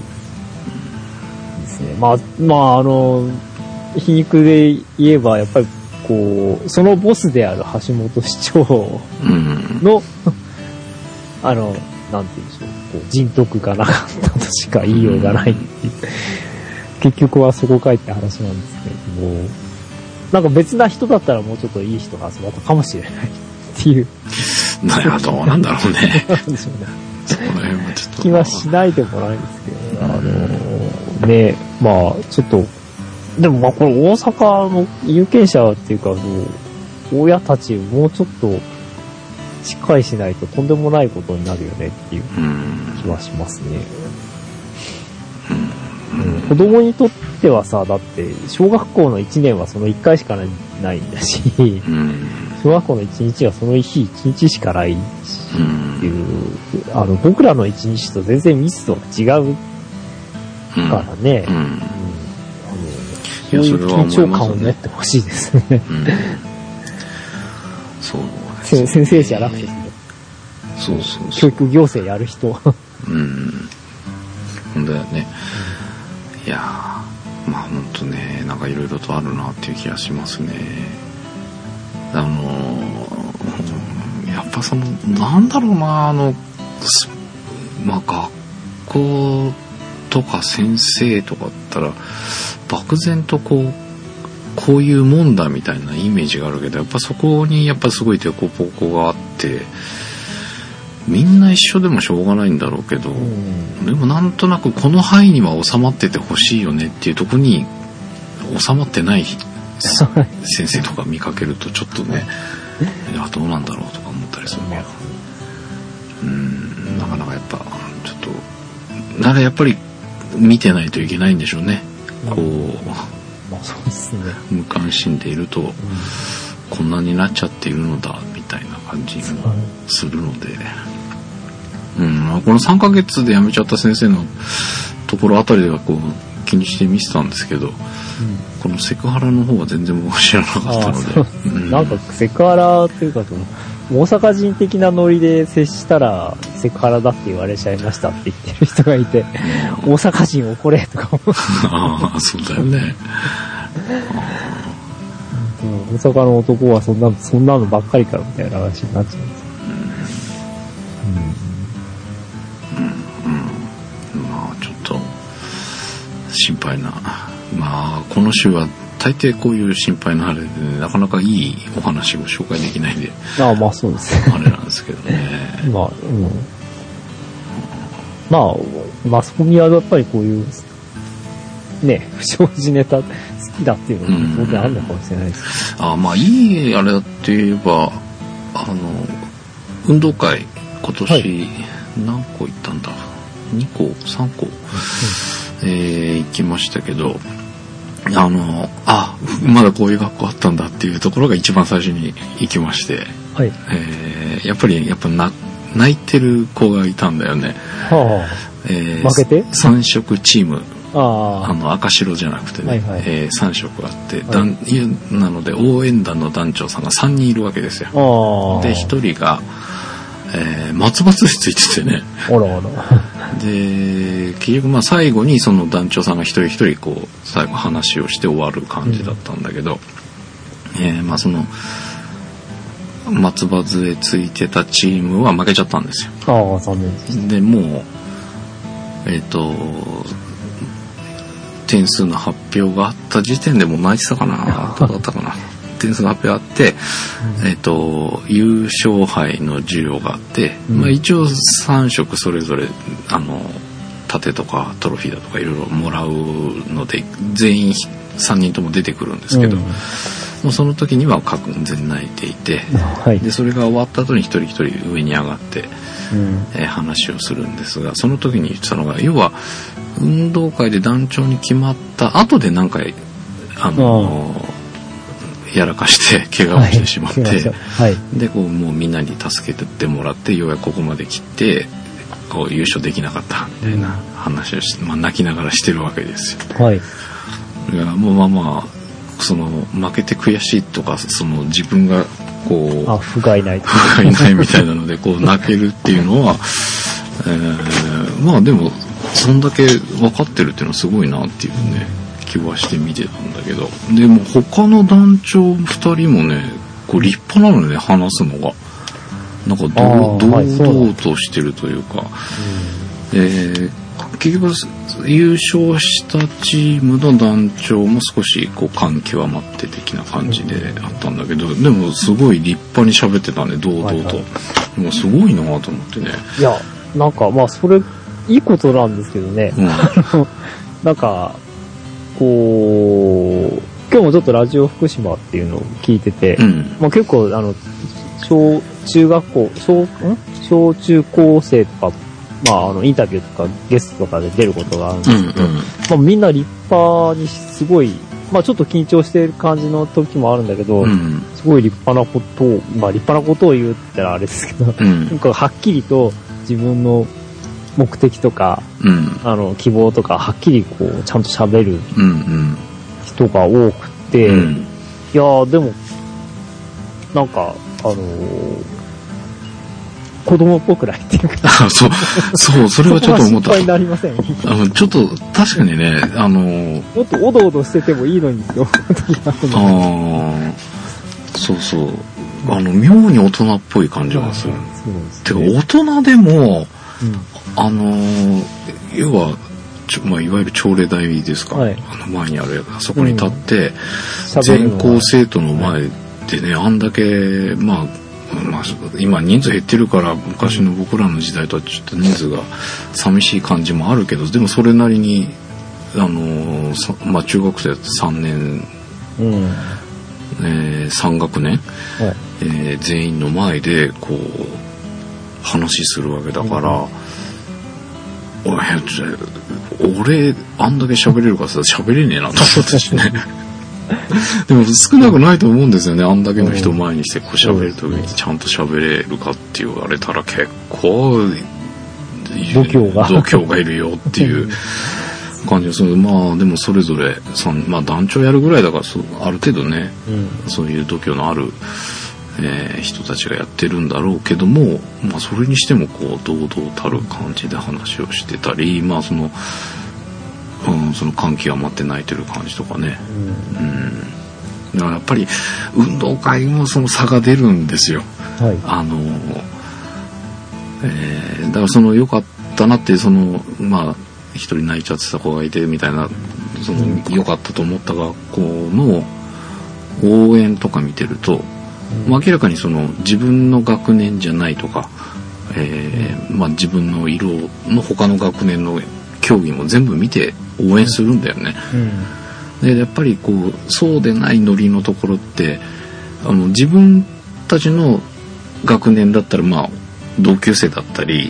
まあ、皮肉で言えば、やっぱり、こう、そのボスである橋本市長の、なんて言うんでしょう、こう人徳がなかったとしか言いようがないっていう。結局はそこかいって話なんですけれども、なんか別な人だったらもうちょっといい人が集まったかもしれないっていう。 どうなんだろうね。 なんでしょうね。そこら辺はちょっと。気はしないでもないんですけど、ね、まあ、ちょっと、でもまあこれ大阪の有権者っていうか、親たちもうちょっとしっかりしないととんでもないことになるよねっていう気はしますね。子供にとってはさ、だって小学校の1年はその1回しかないんだし、小学校の1日はその日1日しかないしっていう、僕らの1日と全然密度が違うからね。そういう緊張感を持ってほしいですね。 そうですね。 先生じゃなくて、 そう教育行政やる人。 だよね。いやー、まあ本当ね、なんかいろいろとあるなっていう気がしますね。やっぱそのなんだろうな、まあ学校とか先生とかだったら漠然とこういうもんだみたいなイメージがあるけど、やっぱそこにやっぱすごいデコボコがあって、みんな一緒でもしょうがないんだろうけど、でもなんとなくこの範囲には収まっててほしいよねっていうところに収まってない先生とか見かけるとちょっとね、いやどうなんだろうとか思ったりするけど、なかなかやっぱちょっとだからやっぱり見てないといけないんでしょうね。こう、 まあそうですね。 無関心でいると、こんなになっちゃっているのだみたいな感じもするので、この3ヶ月で辞めちゃった先生のところあたりではこう気にして見てたんですけど、このセクハラの方は全然僕知らなかったので、 なんかセクハラっていうか大阪人的なノリで接したらセクハラだって言われちゃいましたって言ってる人がいて、大阪人怒れとか思ってああそうだよね。 大阪の男はそんなのばっかりかみたいな話になっちゃうんです。 まあちょっと心配な、まあこの週は大抵こういう心配なあれで、ね、なかなかいいお話を紹介できないんで、 まあそうですあれなんですけどね。 まあマスコミはやっぱりこういうね不祥事ネタ好きだっていうのも当然あるのかもしれないですけど、 まあいいあれだって言えば運動会今年何個行ったんだ、2個3個、行きましたけど、まだこういう学校あったんだっていうところが一番最初に行きまして、 はい、 やっぱ泣いてる子がいたんだよね。 負けて 3色チーム、赤白じゃなくてね、3色あって、なので応援団の団長さんが3人いるわけですよ。で1人が、松葉杖ついててね。 で、結局まあ最後にその団長さんが一人一人こう、最後話をして終わる感じだったんだけど、まあその、松葉杖ついてたチームは負けちゃったんですよ。 ああ、残念です。 で、もう、点数の発表があった時点でもう泣いてたかなどうだったかな点数の発表あって、優勝杯の授与があって、まあ一応3色それぞれ、盾とかトロフィーだとかいろいろもらうので、全員3人とも出てくるんですけど、もうその時には完全に泣いていて、で、それが終わった後に一人一人上に上がって、話をするんですが、その時に言ってたのが、要は運動会で団長に決まった後でなんかやらかして怪我をしてしまって、でこうもうみんなに助けてもらってようやくここまで来てこう優勝できなかったみたいな話をして、まあ、泣きながらしてるわけですよ。いやもうまあその負けて悔しいとかその自分がこう不甲斐ないみたいなのでこう泣けるっていうのは、まあでもそんだけ分かってるっていうのはすごいなっていうね気はして見てたんだけど、でも他の団長2人もねこう立派なので、ね、話すのがなんか堂々としてるというか、結局優勝したチームの団長も少しこう感極まって的な感じであったんだけど、でもすごい立派に喋ってたね堂々と、もうすごいなと思ってね。 いやなんかまあそれいいことなんですけどね、なんかこう今日もちょっとラジオ福島っていうのを聞いてて、まあ、結構小中高生とか、まあインタビューとかゲストとかで出ることがあるんですけど、まあ、みんな立派にすごい、まあちょっと緊張している感じの時もあるんだけど、すごい立派なことを、まあ立派なことを言うって言ったらあれですけど、なんかはっきりと自分の目的とか、希望とかはっきりこうちゃんと喋る人が多くて、いやーでもなんか子供っぽくないっていうかそうそれはちょっと思った。 心配になりません。 ちょっと確かにねもっとおどおどしててもいいのにって思う時があるので。 そう妙に大人っぽい感じがする。てか大人でも要は、まあ、いわゆる朝礼台ですか、前にあるあそこに立って、全校生徒の前でね、あんだけ、まあ、今人数減ってるから昔の僕らの時代とはちょっと人数が寂しい感じもあるけど、でもそれなりにまあ、中学生だと3年、3学年、全員の前でこう話するわけだから、俺あんだけ喋れるからさ喋れねえなと思ったしねでも少なくないと思うんですよね、あんだけの人を前にしてこう喋るときにちゃんと喋れるかって言われたら結構度胸がいるよっていう感じがする。まあでもそれぞれまあ団長やるぐらいだからある程度ね、そういう度胸のある人たちがやってるんだろうけども、まあ、それにしてもこう堂々たる感じで話をしてたり、まあその感極まって泣いてる感じとかね、だからやっぱり運動会もその差が出るんですよ。だからその良かったなってまあ一人泣いちゃってた子がいてみたいな良かったと思った学校の応援とか見てると、明らかに自分の学年じゃないとか、まあ、自分の色の他の学年の競技も全部見て応援するんだよね。でやっぱりこうそうでないノリのところって自分たちの学年だったらまあ同級生だったり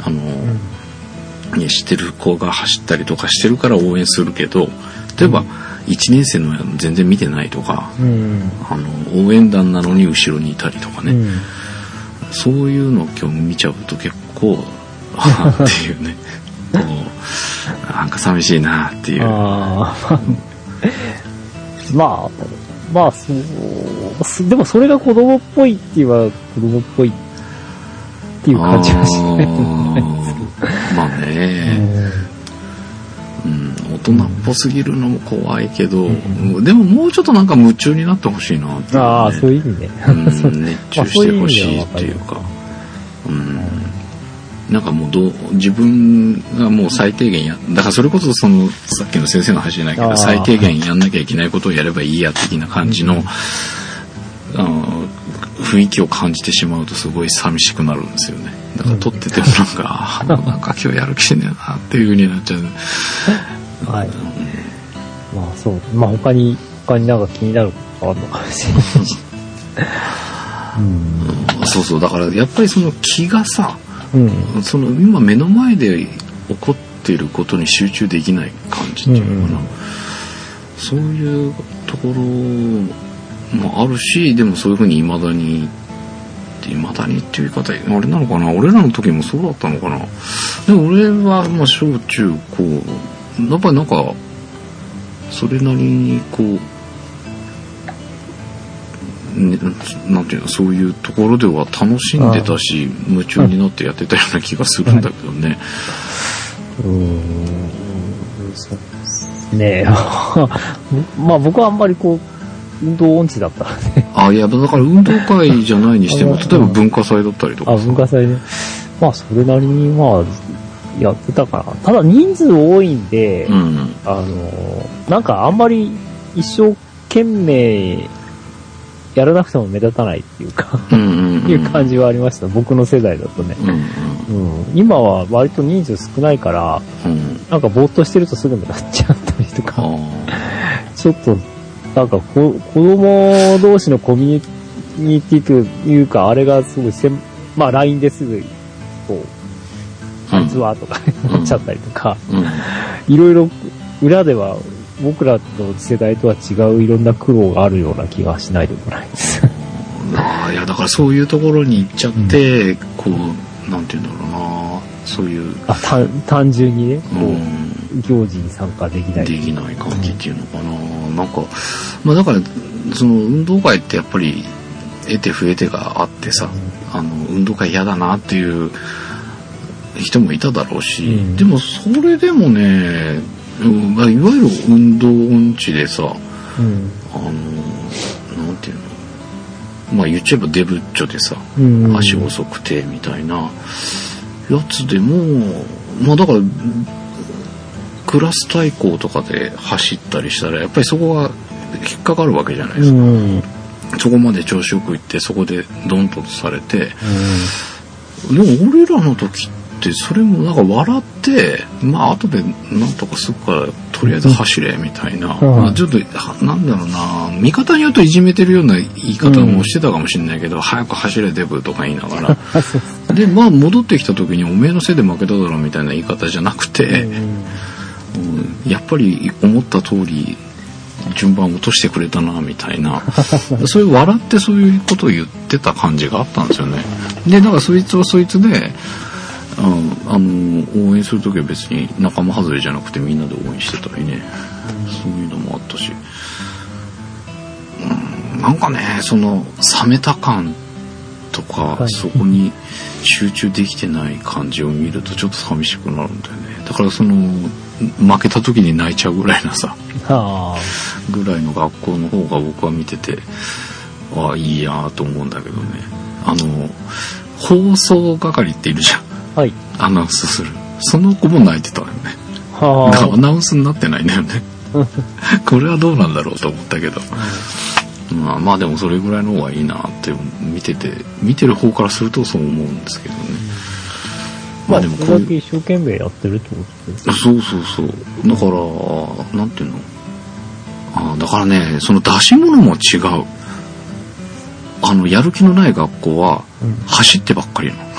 知ってる子が走ったりとかしてるから応援するけど、例えば1年生の全然見てないとか、応援団なのに後ろにいたりとかね、そういうのを今日見ちゃうと結構っていうねこうなんか寂しいなっていう。 まあそうでもそれが子供っぽいって言えば子供っぽいっていう感じがしないとないんですけど。 まあね、大人っぽすぎるのも怖いけど、でももうちょっとなんか夢中になってほしいなっていう、ね。 ああ、そういう意味ね。 熱中してほしいっていうか。なんかもう自分がもう最低限だからそれこそさっきの先生の話じゃないけど、最低限やんなきゃいけないことをやればいいや的な感じの、雰囲気を感じてしまうとすごい寂しくなるんですよね。だから撮っててもなんか今日やる気しねえなっていう風になっちゃう。 はい。まあそう。まあ他になんか気になることあるのかもしれないし。 そうそう。だからやっぱりその気がさ、その今目の前で起こっていることに集中できない感じっていうのかな、そういうところもあるし、でもそういうふうに未だにっていう言い方あれなのかな、俺らの時もそうだったのかな。でも俺はまあ小中高やっぱりなんかそれなりにこうなんていうの、そういうところでは楽しんでたし、夢中になってやってたような気がするんだけどね。 そうですね。まあ僕はあんまりこう運動音痴だったので。 いやだから運動会じゃないにしても例えば文化祭だったりとか。 文化祭ね。まあそれなりにまあやってたかな。ただ人数多いんで、なんかあんまり一生懸命やらなくても目立たないっていうかいう感じはありました。僕の世代だとね。今は割と人数少ないから、なんかぼーっとしてるとすぐ目立っちゃったりとか、ちょっとなんか子供同士のコミュニティというか、あれがすごいまあ LINE ですぐこうあいつはとかなっちゃったりとか、いろいろ裏では僕らの世代とは違ういろんな苦労があるような気がしないでもないです。 いやだからそういうところに行っちゃって、こうなんていうんだろうな、そういう単純にね、こう行事に参加できない感じっていうのかな。なんかまあだからその運動会ってやっぱり得て増えてがあってさ、運動会嫌だなっていう人もいただろうし、でもそれでもね。いわゆる運動音痴でさ、なんていうの、まあ言っちゃえばデブッチョでさ、足遅くてみたいなやつでも、まあだからクラス対抗とかで走ったりしたらやっぱりそこが引っかかるわけじゃないですか。そこまで調子よくいってそこでドンとされて、でも俺らの時ってそれもなんか笑ってまあ後でなんとかすっからとりあえず走れみたいな、ちょっとなんだろうな、見方によるといじめてるような言い方もしてたかもしれないけど、早く走れデブとか言いながらでまあ戻ってきた時におめえのせいで負けただろみたいな言い方じゃなくて、やっぱり思った通り順番落としてくれたなみたいなそういう笑ってそういうことを言ってた感じがあったんですよね。でだからそいつはそいつで応援するときは別に仲間外れじゃなくてみんなで応援してたりね、そういうのもあったし、なんかねその冷めた感とか、そこに集中できてない感じを見るとちょっと寂しくなるんだよね。だからその負けた時に泣いちゃうぐらいなさぐらいの学校の方が僕は見てていいやと思うんだけどね。放送係っているじゃん。アナウンスする。その子も泣いてたよね。だからアナウンスになってないんだよね。これはどうなんだろうと思ったけど。まあでもそれぐらいの方がいいなって見てる方からするとそう思うんですけどね。 まあでもこれだけ一生懸命やってるってことですね。 そう。だからなんていうの。だからねその出し物も違う。やる気のない学校は走ってばっかりなの。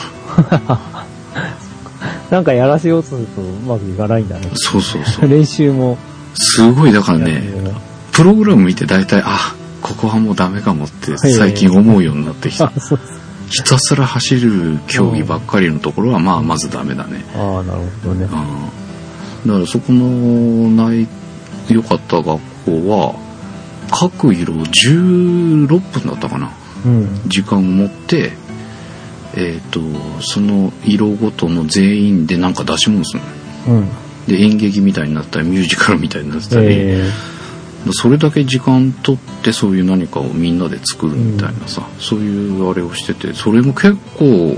なんかやらせようとするとうまくいかないんだね。 そう練習もすごいだからねプログラム見て大体ここはもうダメかもって最近思うようになってきた。ひたすら走る競技ばっかりのところはまずダメだね。 なるほどね。 だからそこの良かった学校は各色16分だったかな、時間を持ってその色ごとの全員でなんか出し物するの、うん、で演劇みたいになったりミュージカルみたいになったり、それだけ時間取ってそういう何かをみんなで作るみたいなさ、そういうあれをしてて、それも結構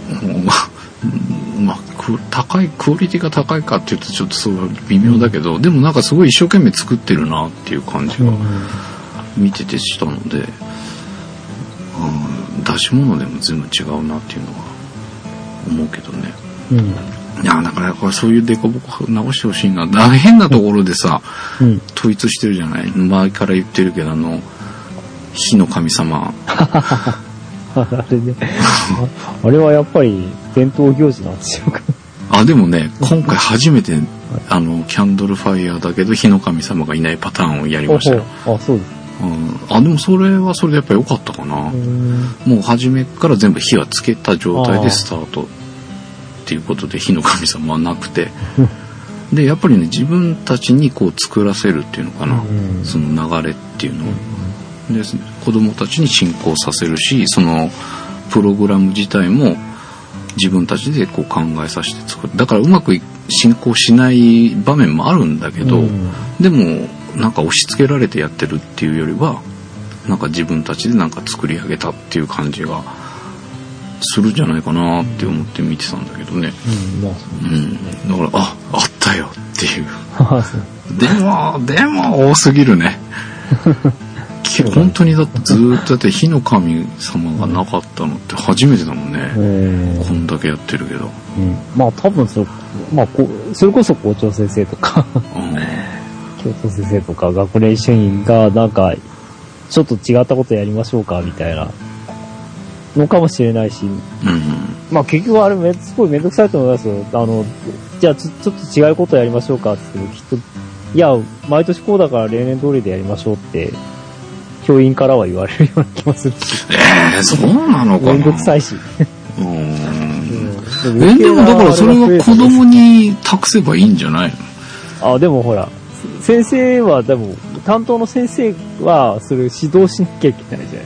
まあ高いクオリティが高いかっていうとちょっとそう微妙だけど、でもなんかすごい一生懸命作ってるなっていう感じが見ててしたので、出し物でも全部違うなっていうのは思うけどね。うん、いやだからこれそういうデコボコ直してほしいな。変なところでさ、うん、統一してるじゃない。前から言ってるけど火の神様。 あれね、あれはやっぱり伝統行事なんですよ。 でもね、今回初めてキャンドルファイヤーだけど火の神様がいないパターンをやりましたよ。 そうです。 でもそれはそれでやっぱり良かったかな。もう初めから全部火はつけた状態でスタートっていうことで火の神様はなくてでやっぱりね自分たちにこう作らせるっていうのかな、その流れっていうのをで子供たちに進行させるし、そのプログラム自体も自分たちでこう考えさせて作る。だからうまく進行しない場面もあるんだけど、でもなんか押し付けられてやってるっていうよりはなんか自分たちでなんか作り上げたっていう感じがするんじゃないかなって思って見てたんだけどね。だからあったよっていうでも多すぎるね本当にだってずっとだって火の神様がなかったのって初めてだもんね。こんだけやってるけど、 まあ多分それこそ校長先生とか教頭先生とか学年主任がなんかちょっと違ったことやりましょうかみたいなのかもしれないし、まあ結局あれすごいめんどくさいと思いますよ。じゃあちょっと違うことやりましょうかって言ってきっといや毎年こうだから例年通りでやりましょうって教員からは言われるような気もするし。 そうなのかな。 めんどくさいし。 でもだからそれは子供に託せばいいんじゃないの？ でもほら先生はでも担当の先生はそれを指導しなきゃいけないじゃないです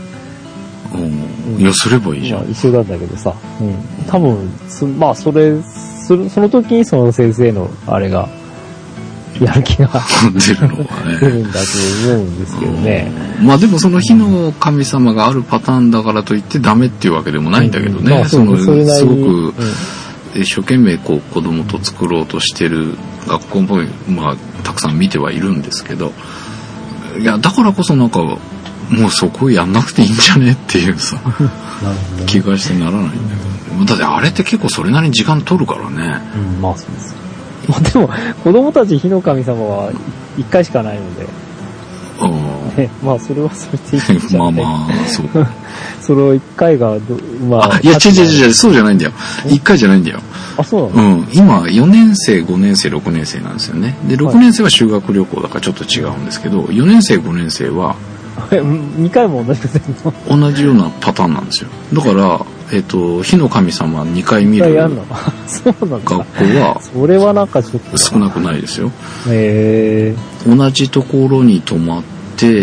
か。 いやすればいいじゃん。 一緒なんだけどさ、多分その時にその先生のあれがやる気が出るのはね出るんだと思うんですけどね。 まあでもその火の神様があるパターンだからといってダメっていうわけでもないんだけどね。すごく一生懸命こう子供と作ろうとしてる学校もまあたくさん見てはいるんですけど、いやだからこそなんかもうそこやんなくていいんじゃねっていうさ気がしてならないんだけど、だってあれって結構それなりに時間取るからね。 まあそうです。でも子供たち火の神様は1回しかないので、まあそれはそれでいいんじゃないまあそうその1回がいや違うそうじゃないんだよ。1回じゃないんだよ。 そうなの？ 今4年生5年生6年生なんですよね。で6年生は修学旅行だからちょっと違うんですけど、4年生5年生は 2回も同じことやるの？同じようなパターンなんですよ。だから火の神様2回見る学校はそれはなんかちょっと少なくないですよ。同じところに泊まって、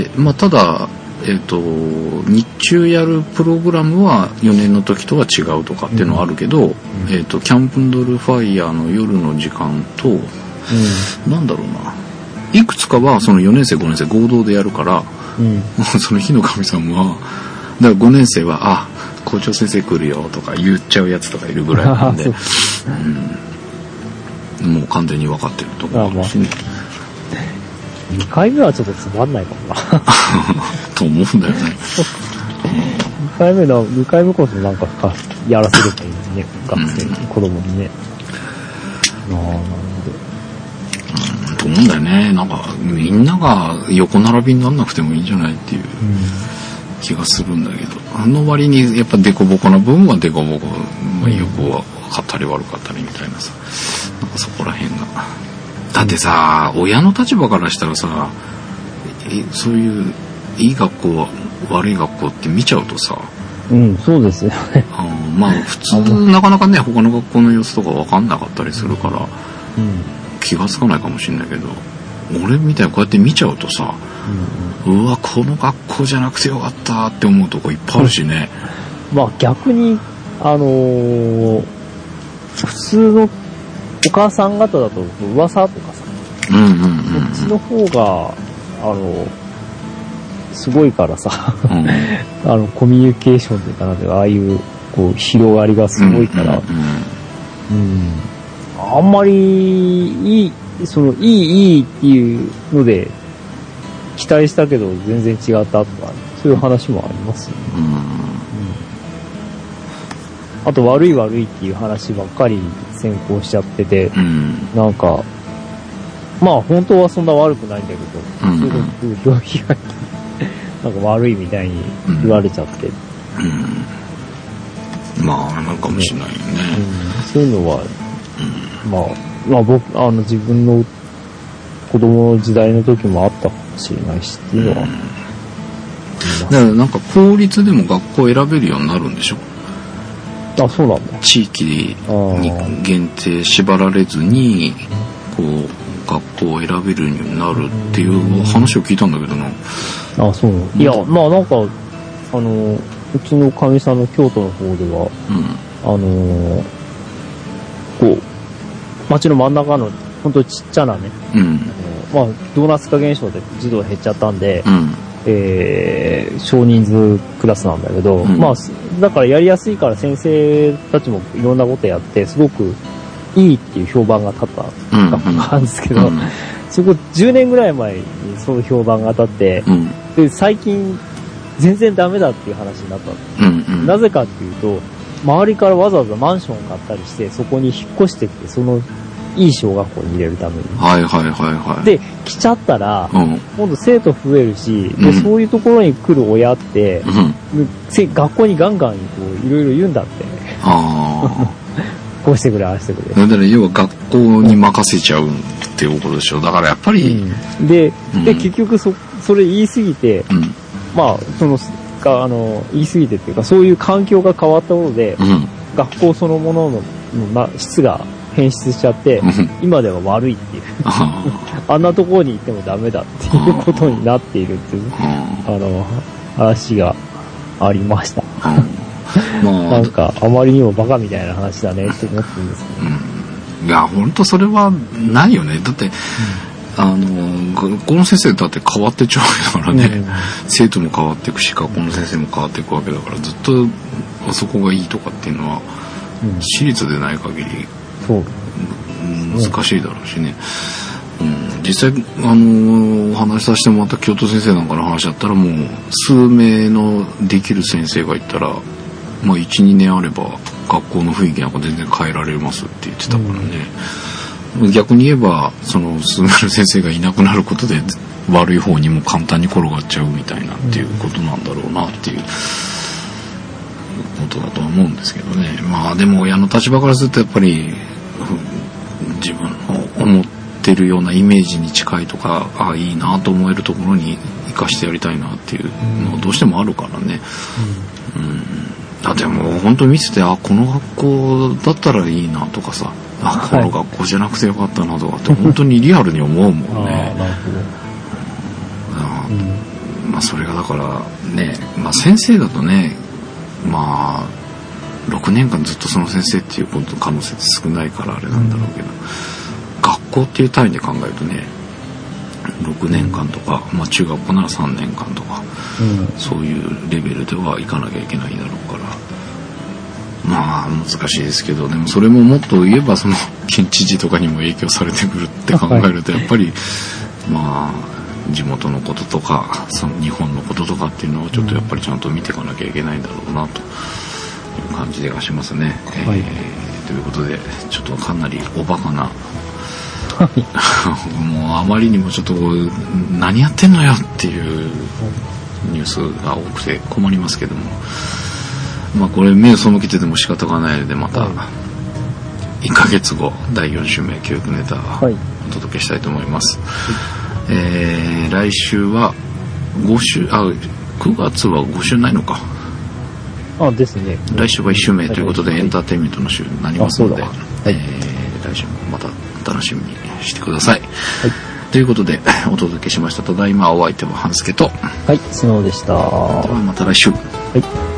まあただ日中やるプログラムは4年の時とは違うとかっていうのはあるけど、キャンプンドルファイヤーの夜の時間と、なんだろうないくつかはその4年生5年生合同でやるから、その火の神様はだから5年生は校長先生来るよとか言っちゃうやつとかいるぐらいなんで、もう完全に分かってると思うしね。 2回目はちょっとつまんないかもなと思うんだよね。 2回目こそなんかやらせればいいですね、学生に、子供にね。なるほど。 と思うんだよね。なんかみんなが横並びにならなくてもいいんじゃないっていう気がするんだけど、割にやっぱデコボコな部分はデコボコ、横はかったり悪かったりみたいなさ、なんかそこら辺が。だってさ、親の立場からしたらさ、そういういい学校悪い学校って見ちゃうとさ、 そうですよね。 まあ普通なかなかね他の学校の様子とか分かんなかったりするから、気がつかないかもしれないけど、俺みたいにこうやって見ちゃうとさ、うわこの学校じゃなくてよかったって思うとこいっぱいあるしね。 まあ逆に普通のお母さん方だと噂とかさ、こっちの方が、すごいからさ、コミュニケーションというかなんていうか、ああいう、こう、広がりがすごいから、あんまり、いいっていうので、期待したけど全然違ったとか、そういう話もありますよね。あと悪いっていう話ばっかり先行しちゃってて、なんか、まあ本当はそんな悪くないんだけど、すごく病気がなんか悪いみたいに言われちゃって。 まあ、なんかもしれないよね。 そういうのは、まあ僕、自分の子供の時代の時もあったかもしれないしっていうのは。 だからなんか公立でも学校選べるようになるんでしょ？ あ、そうなんだ。 地域に限定縛られずに、こう、学校を選べるようになるっていう話を聞いたんだけどな。 あ、そうなの。いや、まあなんか、うちのかみさんの京都の方では、こう、街の真ん中の、ほんとちっちゃなね、まあ、ドーナツ化現象で児童減っちゃったんで、少人数クラスなんだけど、まあ、だからやりやすいから先生たちもいろんなことやって、すごくいいっていう評判が立った学校なんですけど、そこ10年ぐらい前にそういう評判が立って、で、最近全然ダメだっていう話になったんです。なぜかっていうと、周りからわざわざマンションを買ったりして、そこに引っ越してきて、そのいい小学校に入れるために。で、来ちゃったら、今度生徒増えるし、で、そういうところに来る親って、学校にガンガンいろいろ言うんだって。こうしてくれ、ああしてくれ。 だから要は学校に任せちゃうっていうことでしょ。だからやっぱり。 で、結局それ言い過ぎて、まあ、言い過ぎてっていうか、そういう環境が変わったことで、学校そのものの質が変質しちゃって、今では悪いっていう。あんなところに行ってもダメだっていうことになっているっていう、話がありました。なんか、あまりにもバカみたいな話だねって思ってるんですけど。 いや、ほんとそれはないよね。だって、学校の先生だって変わってっちゃうわけだからね。生徒も変わっていくし、学校の先生も変わっていくわけだから、ずっとあそこがいいとかっていうのは、私立でない限り、難しいだろうしね。実際、お話しさせてもらった京都先生なんかの話だったら、もう、数名のできる先生がいたら、まあ、1、2年あれば、学校の雰囲気なんか全然変えられますって言ってたからね。逆に言えば、数名の先生がいなくなることで、悪い方にも簡単に転がっちゃうみたいなっていうことなんだろうなっていうことだとは思うんですけどね。まあ、でも親の立場からするとやっぱり、自分の思ってるようなイメージに近いとか、いいなと思えるところに生かしてやりたいなっていうのはどうしてもあるからね。でも本当に見てて、この学校だったらいいなとかさ、この学校じゃなくてよかったなとかって本当にリアルに思うもんね。まあそれがだからね、まあ先生だとね、まあ6年間ずっとその先生っていうことの可能性って少ないからあれなんだろうけど、学校っていう単位で考えるとね、6年間とか、まあ中学校なら3年間とか、そういうレベルでは行かなきゃいけないだろうから、まあ難しいですけど、でもそれももっと言えばその県知事とかにも影響されてくるって考えると、やっぱりまあ地元のこととかその日本のこととかっていうのをちょっとやっぱりちゃんと見ていかなきゃいけないんだろうなという感じがしますね。ということでちょっとかなりおバカなもうあまりにもちょっと何やってんのよっていうニュースが多くて困りますけども、まあこれ目を背けてても仕方がないので、また1ヶ月後第4週目教育ネタをお届けしたいと思います。来週は5週、9月は5週ないのか。 ですね。 来週は1週目ということでエンターテインメントの週になりますので、来週もまた楽しみにしてください。ということでお届けしました。ただいまお相手は半助と、 スノーでした。ではまた来週。